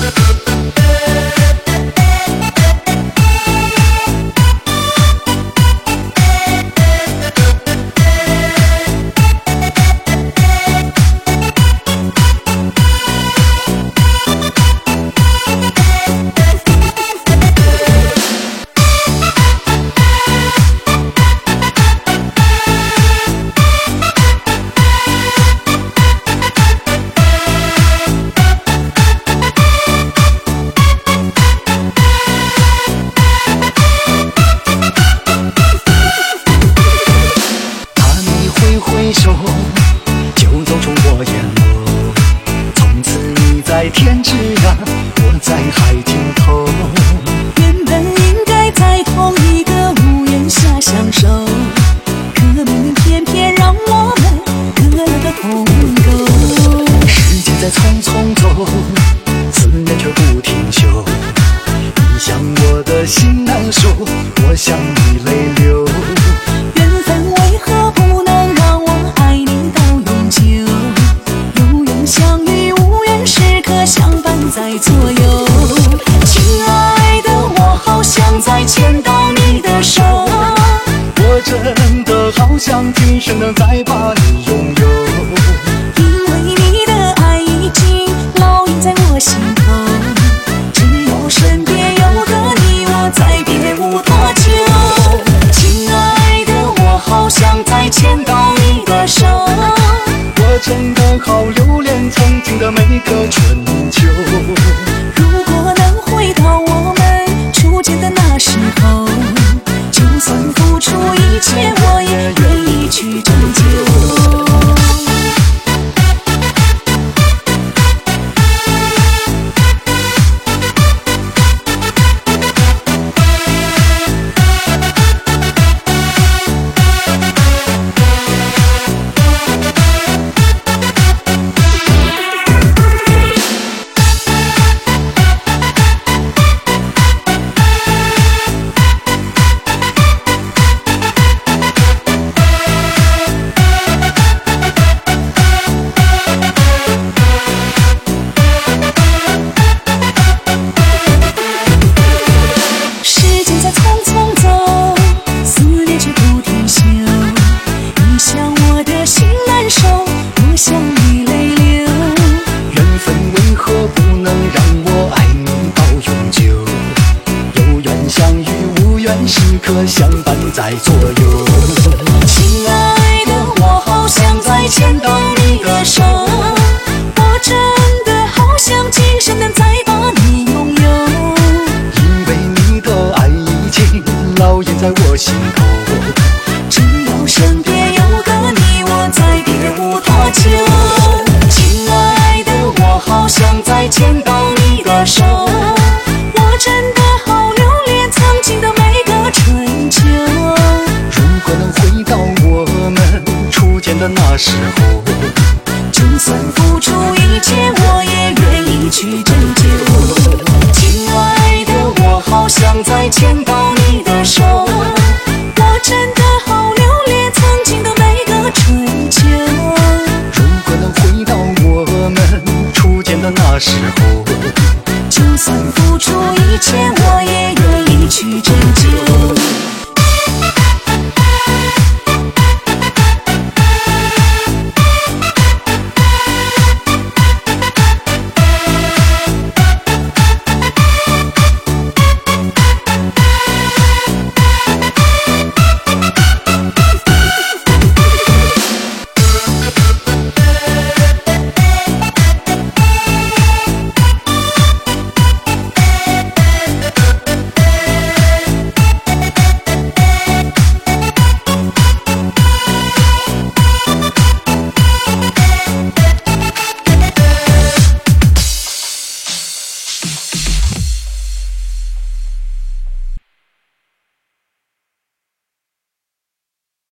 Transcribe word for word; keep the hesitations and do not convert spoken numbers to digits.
在天之涯，我在海尽头。 原本应该在同一个屋檐下相守，可命运偏偏让我们隔了个鸿沟。 时间在匆匆走，思念却不停休。你想我的心难受，我想你泪流。 缘分为何不能让我爱你到永久？有缘相遇，无缘时刻相伴在左右。亲爱的，我好想再牵到你的手， 我真的好想今生能再把你拥有， 因为你的爱已经烙印在我心头。只有身边有个你，我再别无他求。亲爱的，我好想再牵到你的手， 我真的好留恋曾经的每个春秋。 如果能回到我们初见的那时候，就算付出一切，我也愿意去拯救。时刻相伴在左右。亲爱的，我好想再牵到你的手，我真的好想今生能再把你拥有， 因为你的爱已经烙印在我心头。 只有身边有个你，我再别无他求。亲爱的，我好想再牵到你的手，我真的好留恋曾经的美春秋。 如果能回到我们初见的那时候， 就算付出一切，我也愿意去拯救。亲爱的，我好想再牵到你的手，我真的好留恋曾经的每个春秋。 如果能回到我们初见的那时候， 就算付出一切，我也愿意去拯救。